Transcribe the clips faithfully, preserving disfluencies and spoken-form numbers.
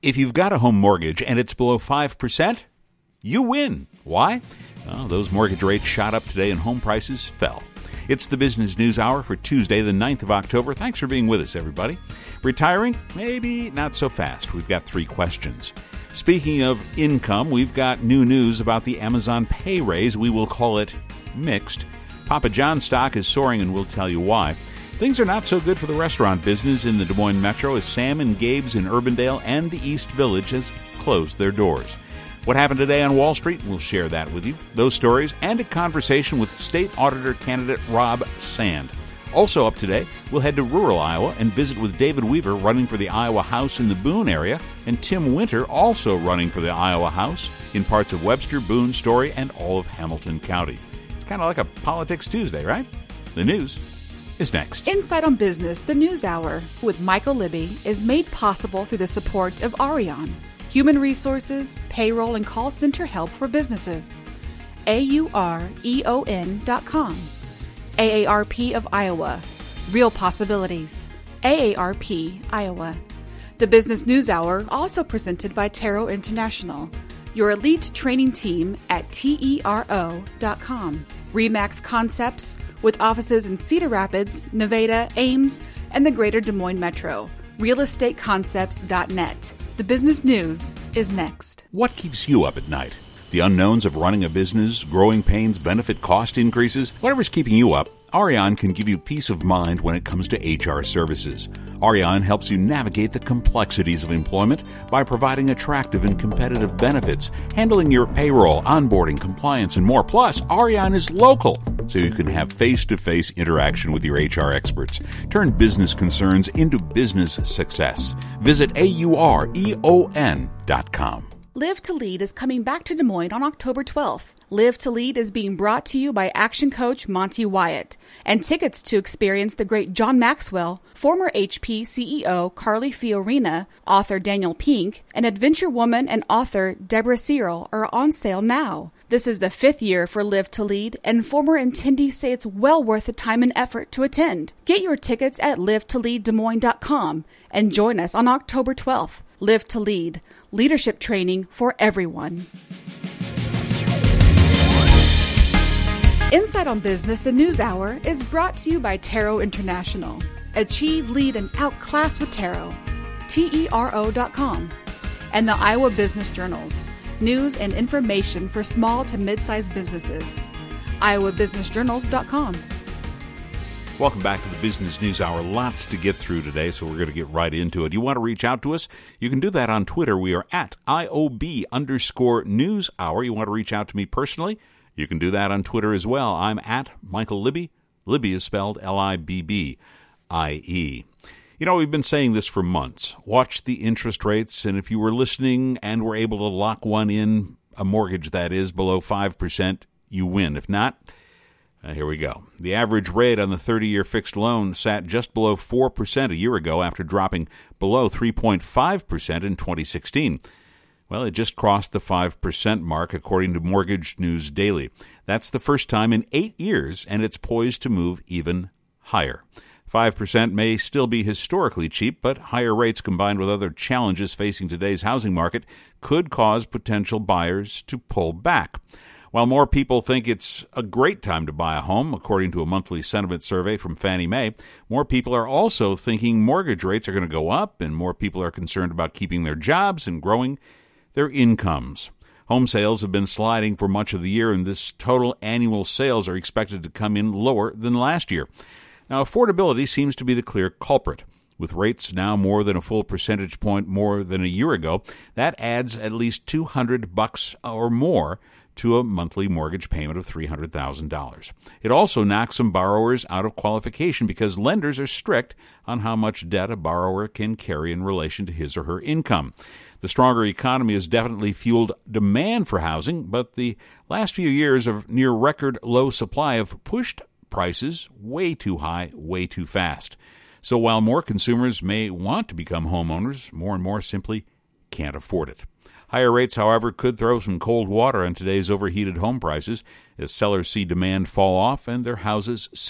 If you've got a home mortgage and it's below five percent, you win. Why? Well, those mortgage rates shot up today and home prices fell. It's the Business News Hour for Tuesday, the ninth of October. Thanks for being with us, everybody. Retiring? Maybe not so fast. We've got three questions. Speaking of income, we've got new news about the Amazon pay raise. We will call it mixed. Papa John's stock is soaring, and we'll tell you why. Things are not so good for the restaurant business in the Des Moines Metro as Sam and Gabe's in Urbandale and the East Village has closed their doors. What happened today on Wall Street? We'll share that with you. Those stories and a conversation with State Auditor candidate Rob Sand. Also up today, we'll head to rural Iowa and visit with David Weaver running for the Iowa House in the Boone area, and Tim Winter also running for the Iowa House in parts of Webster, Boone, Story, and all of Hamilton County. It's kind of like a Politics Tuesday, right? The news is next. Insight on Business, the News Hour, with Michael Libby, is made possible through the support of Arion, human resources, payroll, and call center help for businesses. A U R E O N dot com. A A R P of Iowa. Real possibilities. A A R P, Iowa. The Business News Hour, also presented by Taro International, your elite training team at T E R O dot com. Remax Concepts, with offices in Cedar Rapids, Nevada, Ames, and the greater Des Moines Metro. real estate concepts dot net. The business news is next. What keeps you up at night? The unknowns of running a business, growing pains, benefit cost increases, whatever's keeping you up, Arion can give you peace of mind when it comes to H R services. Arion helps you navigate the complexities of employment by providing attractive and competitive benefits, handling your payroll, onboarding, compliance, and more. Plus, Arion is local, so you can have face-to-face interaction with your H R experts. Turn business concerns into business success. Visit A U R E O N dot com. Live to Lead is coming back to Des Moines on October twelfth. Live to Lead is being brought to you by action coach Monty Wyatt, and tickets to experience the great John Maxwell, former H P C E O Carly Fiorina, author Daniel Pink, and adventure woman and author Deborah Searle are on sale now. This is the fifth year for Live to Lead, and former attendees say it's well worth the time and effort to attend. Get your tickets at live to lead des moines dot com and join us on October twelfth. Live to Lead, leadership training for everyone. Insight on Business, the News Hour, is brought to you by Taro International. Achieve, lead, and outclass with Taro. T E R O dot com. And the Iowa Business Journals. News and information for small to mid-sized businesses. iowa business journals dot com. Welcome back to the Business News Hour. Lots to get through today, so we're going to get right into it. You want to reach out to us? You can do that on Twitter. We are at I O B underscore News Hour. You want to reach out to me personally? You can do that on Twitter as well. I'm at Michael Libby. Libby is spelled L I B B I E. You know, we've been saying this for months. Watch the interest rates, and if you were listening and were able to lock one in, a mortgage that is below five percent, you win. If not, Uh, here we go. The average rate on the thirty-year fixed loan sat just below four percent a year ago after dropping below three point five percent in twenty sixteen. Well, it just crossed the five percent mark, according to Mortgage News Daily. That's the first time in eight years, and it's poised to move even higher. five percent may still be historically cheap, but higher rates combined with other challenges facing today's housing market could cause potential buyers to pull back. While more people think it's a great time to buy a home, according to a monthly sentiment survey from Fannie Mae, more people are also thinking mortgage rates are going to go up, and more people are concerned about keeping their jobs and growing their incomes. Home sales have been sliding for much of the year, and this total annual sales are expected to come in lower than last year. Now, affordability seems to be the clear culprit. With rates now more than a full percentage point more than a year ago, that adds at least two hundred bucks or more to a monthly mortgage payment of three hundred thousand dollars. It also knocks some borrowers out of qualification because lenders are strict on how much debt a borrower can carry in relation to his or her income. The stronger economy has definitely fueled demand for housing, but the last few years of near record low supply have pushed prices way too high, way too fast. So while more consumers may want to become homeowners, more and more simply can't afford it. Higher rates, however, could throw some cold water on today's overheated home prices as sellers see demand fall off and their houses sit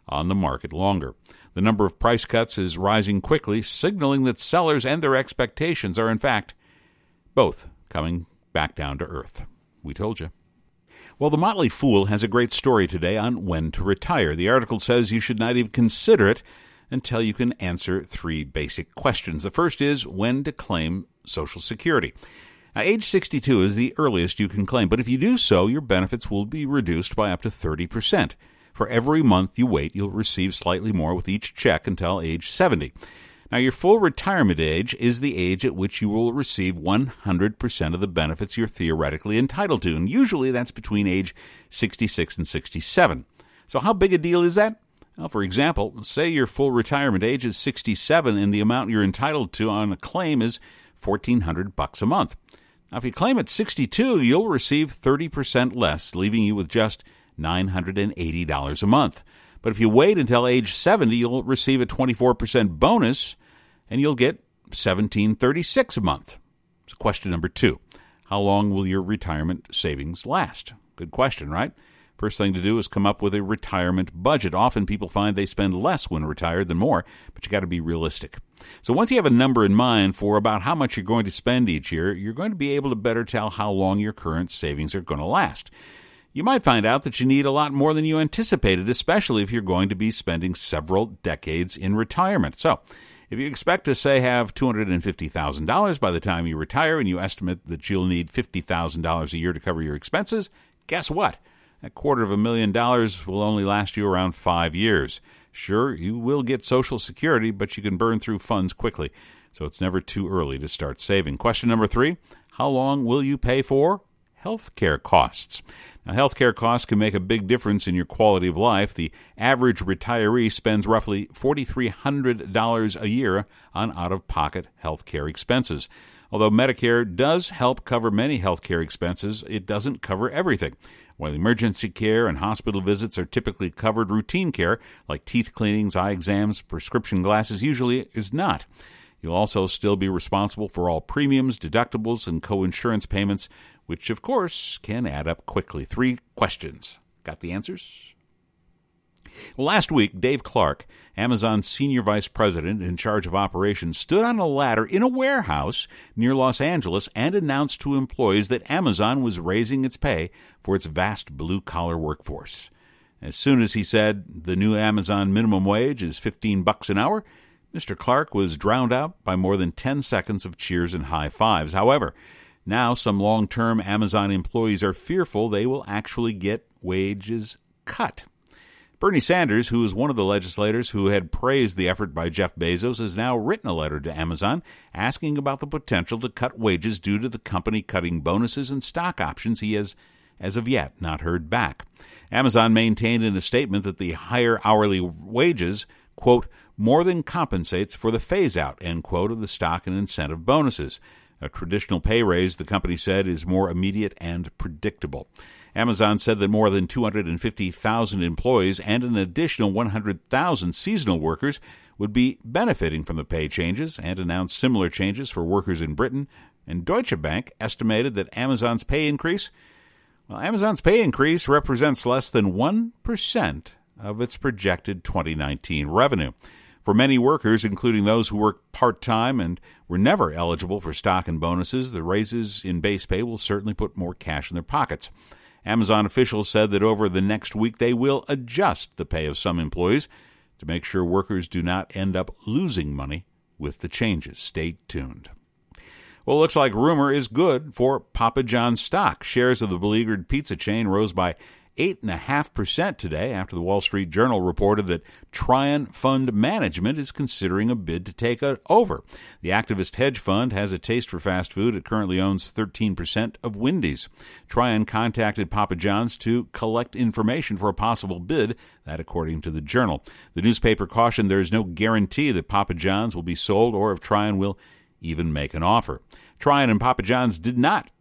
on the market longer. The number of price cuts is rising quickly, signaling that sellers and their expectations are, in fact, both coming back down to earth. We told you. Well, the Motley Fool has a great story today on when to retire. The article says you should not even consider it until you can answer three basic questions. The first is when to claim Social Security. Now, age sixty-two is the earliest you can claim, but if you do so, your benefits will be reduced by up to thirty percent. For every month you wait, you'll receive slightly more with each check until age seventy. Now, your full retirement age is the age at which you will receive one hundred percent of the benefits you're theoretically entitled to, and usually that's between age sixty-six and sixty-seven. So how big a deal is that? Well, for example, say your full retirement age is sixty-seven and the amount you're entitled to on a claim is fourteen hundred bucks a month. Now, if you claim at sixty-two, you'll receive thirty percent less, leaving you with just nine hundred eighty dollars a month. But if you wait until age seventy, you'll receive a twenty-four percent bonus, and you'll get seventeen thirty-six a month. So question number two, how long will your retirement savings last? Good question, right? First thing to do is come up with a retirement budget. Often people find they spend less when retired than more, but you got to be realistic. So once you have a number in mind for about how much you're going to spend each year, you're going to be able to better tell how long your current savings are going to last. You might find out that you need a lot more than you anticipated, especially if you're going to be spending several decades in retirement. So if you expect to, say, have two hundred fifty thousand dollars by the time you retire and you estimate that you'll need fifty thousand dollars a year to cover your expenses, guess what? A quarter of a million dollars will only last you around five years. Sure, you will get Social Security, but you can burn through funds quickly, so it's never too early to start saving. Question number three, how long will you pay for health care costs? Now, health care costs can make a big difference in your quality of life. The average retiree spends roughly four thousand three hundred dollars a year on out-of-pocket health care expenses. Although Medicare does help cover many health care expenses, it doesn't cover everything. While emergency care and hospital visits are typically covered, routine care, like teeth cleanings, eye exams, prescription glasses, usually is not. You'll also still be responsible for all premiums, deductibles, and co-insurance payments, which, of course, can add up quickly. Three questions. Got the answers? Well, last week, Dave Clark, Amazon's senior vice president in charge of operations, stood on a ladder in a warehouse near Los Angeles and announced to employees that Amazon was raising its pay for its vast blue-collar workforce. As soon as he said the new Amazon minimum wage is fifteen bucks an hour, Mister Clark was drowned out by more than ten seconds of cheers and high fives. However, now some long-term Amazon employees are fearful they will actually get wages cut. Bernie Sanders, who is one of the legislators who had praised the effort by Jeff Bezos, has now written a letter to Amazon asking about the potential to cut wages due to the company cutting bonuses and stock options. He has, as of yet, not heard back. Amazon maintained in a statement that the higher hourly wages, quote, more than compensates for the phase-out, end quote, of the stock and incentive bonuses. A traditional pay raise, the company said, is more immediate and predictable. Amazon said that more than two hundred fifty thousand employees and an additional one hundred thousand seasonal workers would be benefiting from the pay changes and announced similar changes for workers in Britain. And Deutsche Bank estimated that Amazon's pay increase, well, Amazon's pay increase represents less than one percent of its projected twenty nineteen revenue. For many workers, including those who work part-time and were never eligible for stock and bonuses, the raises in base pay will certainly put more cash in their pockets. Amazon officials said that over the next week they will adjust the pay of some employees to make sure workers do not end up losing money with the changes. Stay tuned. Well, it looks like rumor is good for Papa John's stock. Shares of the beleaguered pizza chain rose by eight point five percent today after the Wall Street Journal reported that Trian Fund Management is considering a bid to take it over. The activist hedge fund has a taste for fast food. It currently owns thirteen percent of Wendy's. Trian contacted Papa John's to collect information for a possible bid, that according to the Journal. The newspaper cautioned there is no guarantee that Papa John's will be sold or if Trian will even make an offer. Trian and Papa John's did not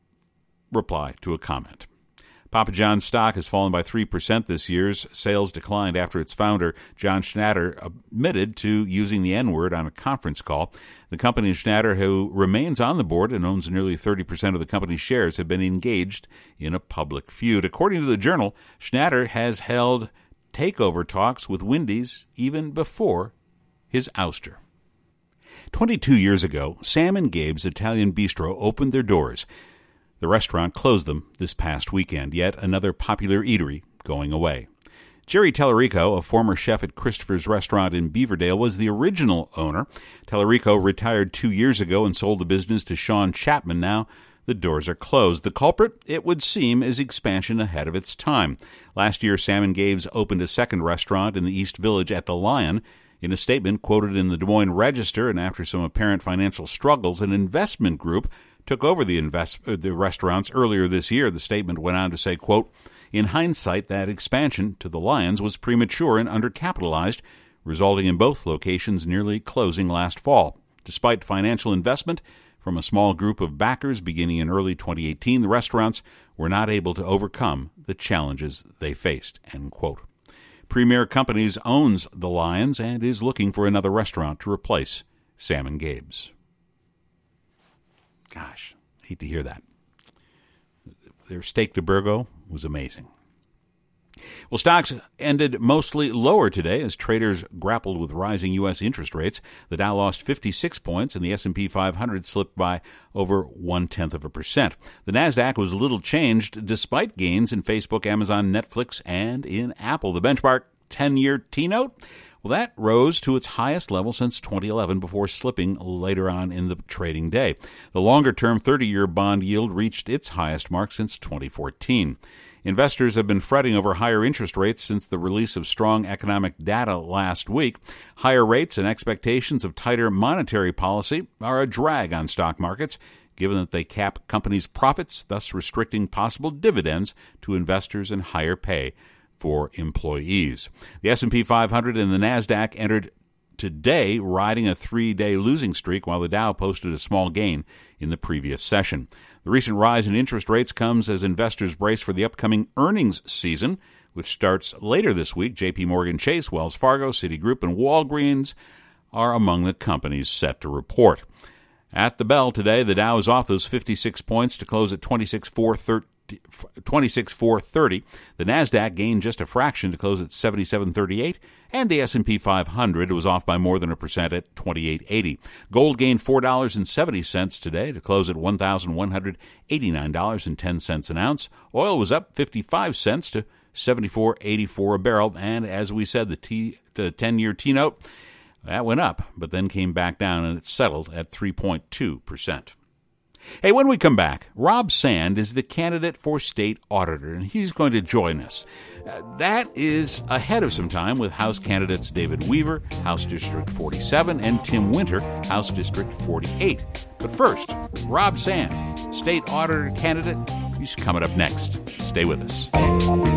reply to a comment. Papa John's stock has fallen by three percent this year's. Sales declined after its founder, John Schnatter, admitted to using the N-word on a conference call. The company and Schnatter, who remains on the board and owns nearly thirty percent of the company's shares, have been engaged in a public feud. According to the Journal, Schnatter has held takeover talks with Wendy's even before his ouster. Twenty-two years ago, Sam and Gabe's Italian Bistro opened their doors. The restaurant closed them this past weekend, yet another popular eatery going away. Jerry Tellerico, a former chef at Christopher's Restaurant in Beaverdale, was the original owner. Tellerico retired two years ago and sold the business to Sean Chapman. Now the doors are closed. The culprit, it would seem, is expansion ahead of its time. Last year, Sam and Gabe's opened a second restaurant in the East Village at the Lion. In a statement quoted in the Des Moines Register, and after some apparent financial struggles, an investment group took over the invest uh, the restaurants earlier this year. The statement went on to say, quote, "In hindsight, that expansion to the Lions was premature and undercapitalized, resulting in both locations nearly closing last fall. Despite financial investment from a small group of backers beginning in early twenty eighteen, the restaurants were not able to overcome the challenges they faced," end quote. Premier Companies owns the Lions and is looking for another restaurant to replace Sam and Gabe's. Gosh, hate to hear that. Their steak de Burgo was amazing. Well, stocks ended mostly lower today as traders grappled with rising U S interest rates. The Dow lost fifty-six points and the S and P five hundred slipped by over one-tenth of a percent. The NASDAQ was little changed despite gains in Facebook, Amazon, Netflix, and in Apple. The benchmark ten-year T-note, well, that rose to its highest level since twenty eleven before slipping later on in the trading day. The longer-term thirty-year bond yield reached its highest mark since twenty fourteen. Investors have been fretting over higher interest rates since the release of strong economic data last week. Higher rates and expectations of tighter monetary policy are a drag on stock markets, given that they cap companies' profits, thus restricting possible dividends to investors and higher pay for employees. The S and P five hundred and the NASDAQ entered today riding a three-day losing streak, while the Dow posted a small gain in the previous session. The recent rise in interest rates comes as investors brace for the upcoming earnings season, which starts later this week. J P Morgan Chase, Wells Fargo, Citigroup, and Walgreens are among the companies set to report. At the bell today, the Dow is off those fifty-six points to close at twenty-six thousand four hundred thirty. The NASDAQ gained just a fraction to close at seventy-seven thirty-eight, and the S and P five hundred was off by more than a percent at twenty-eight eighty. Gold gained four dollars and seventy cents today to close at one thousand one hundred eighty-nine dollars and ten cents an ounce. Oil was up fifty-five cents to seventy-four eighty-four a barrel, and as we said, the T, the ten-year T-note, that went up, but then came back down, and it settled at three point two percent. Hey, when we come back, Rob Sand is the candidate for state auditor, and he's going to join us. Uh, that is ahead of some time with House candidates David Weaver, House District forty-seven, and Tim Winter, House District forty-eight. But first, Rob Sand, state auditor candidate, he's coming up next. Stay with us.